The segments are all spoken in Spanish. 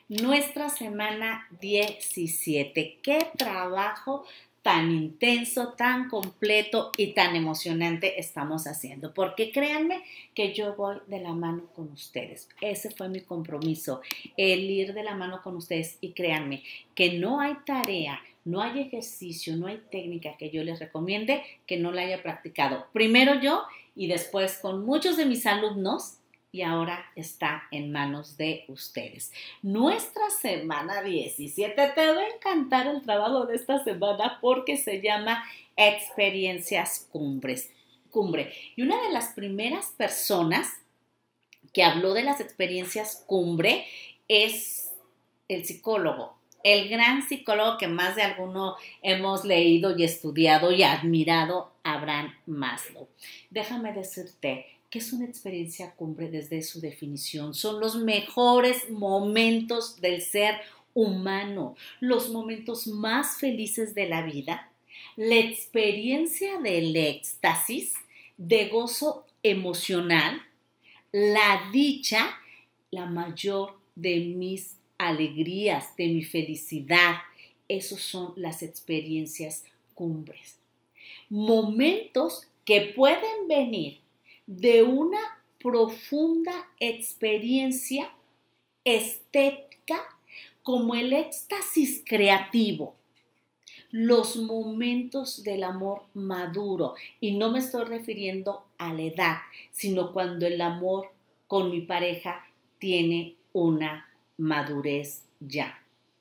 Nuestra semana 17. Qué trabajo tan intenso, tan completo y tan emocionante estamos haciendo. Porque créanme que yo voy de la mano con ustedes. Ese fue mi compromiso, el ir de la mano con ustedes. Y créanme que no hay tarea, no hay ejercicio, no hay técnica que yo les recomiende que no la haya practicado. Primero yo y después con muchos de mis alumnos. Y ahora está en manos de ustedes. Nuestra semana 17, te va a encantar el trabajo de esta semana porque se llama Experiencias Cumbre. Y una de las primeras personas que habló de las experiencias cumbre es el psicólogo, el gran psicólogo que más de alguno hemos leído y estudiado y admirado, Abraham Maslow. Déjame decirte que es una experiencia cumbre desde su definición. Son los mejores momentos del ser humano, los momentos más felices de la vida, la experiencia del éxtasis, de gozo emocional, la dicha, la mayor de mis alegrías, de mi felicidad. Esas son las experiencias cumbres. Momentos que pueden venir de una profunda experiencia estética como el éxtasis creativo, los momentos del amor maduro. Y no me estoy refiriendo a la edad, sino cuando el amor con mi pareja tiene una madurez ya.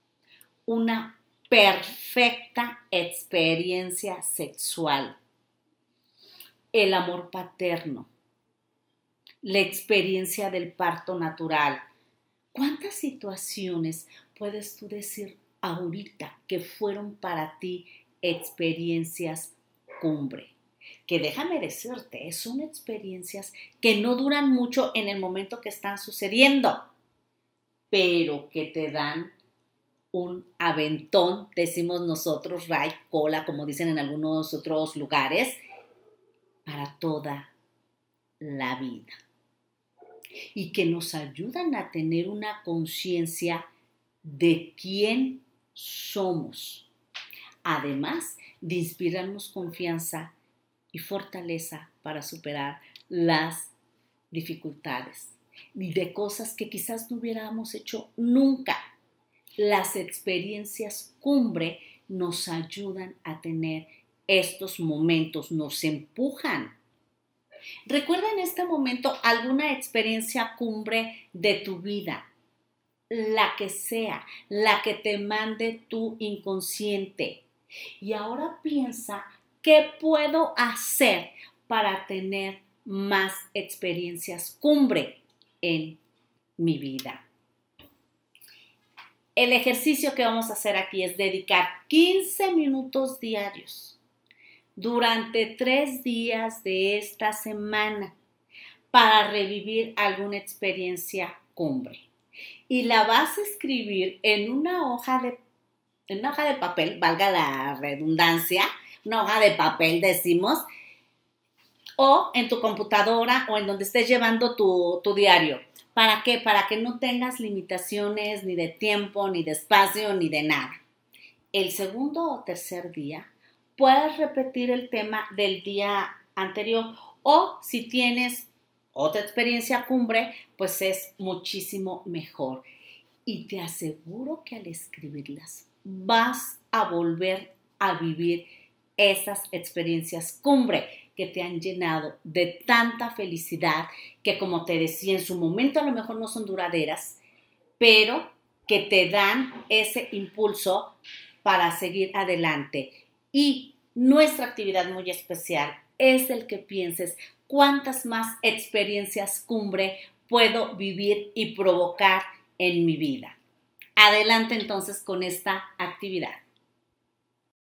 Una perfecta experiencia sexual. El amor paterno. La experiencia del parto natural. ¿Cuántas situaciones puedes tú decir ahorita que fueron para ti experiencias cumbre? Que déjame decirte, son experiencias que no duran mucho en el momento que están sucediendo, pero que te dan un aventón, decimos nosotros, ray, cola, como dicen en algunos otros lugares, para toda la vida. Y que nos ayudan a tener una conciencia de quién somos. Además de inspirarnos confianza y fortaleza para superar las dificultades y de cosas que quizás no hubiéramos hecho nunca. Las experiencias cumbre nos ayudan a tener estos momentos, nos empujan. Recuerda en este momento alguna experiencia cumbre de tu vida, la que sea, la que te mande tu inconsciente. Y ahora piensa, ¿qué puedo hacer para tener más experiencias cumbre en mi vida? El ejercicio que vamos a hacer aquí es dedicar 15 minutos diarios durante 3 días de esta semana para revivir alguna experiencia cumbre. Y la vas a escribir en una hoja de papel, valga la redundancia, una hoja de papel decimos, o en tu computadora o en donde estés llevando tu diario. ¿Para qué? Para que no tengas limitaciones ni de tiempo, ni de espacio, ni de nada. El segundo o tercer día puedes repetir el tema del día anterior o si tienes otra experiencia cumbre, pues es muchísimo mejor. Y te aseguro que al escribirlas vas a volver a vivir esas experiencias cumbre que te han llenado de tanta felicidad que, como te decía, en su momento a lo mejor no son duraderas, pero que te dan ese impulso para seguir adelante. Y nuestra actividad muy especial es el que pienses cuántas más experiencias cumbre puedo vivir y provocar en mi vida. Adelante entonces con esta actividad.